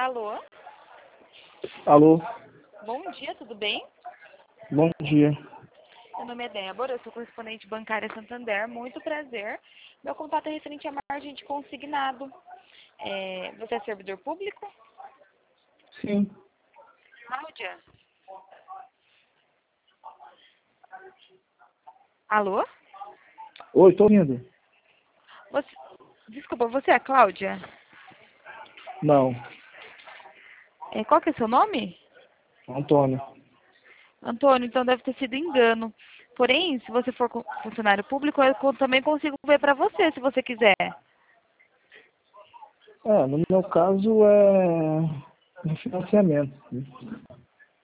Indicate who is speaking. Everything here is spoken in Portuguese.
Speaker 1: Alô?
Speaker 2: Alô,
Speaker 1: Bom dia, tudo bem?
Speaker 2: bom dia.
Speaker 1: Meu nome é Débora, eu sou correspondente bancária Santander, muito prazer. Meu contato é referente a margem de consignado. Você é servidor público?
Speaker 2: Sim.
Speaker 1: Cláudia? Alô?
Speaker 2: Oi, tô ouvindo.
Speaker 1: Você... Desculpa, você é a Cláudia?
Speaker 2: Não,
Speaker 1: Qual que é seu nome?
Speaker 2: Antônio.
Speaker 1: Antônio, então deve ter sido engano. Porém, se você for funcionário público, eu também consigo ver para você, se você quiser.
Speaker 2: No meu caso é refinanciamento.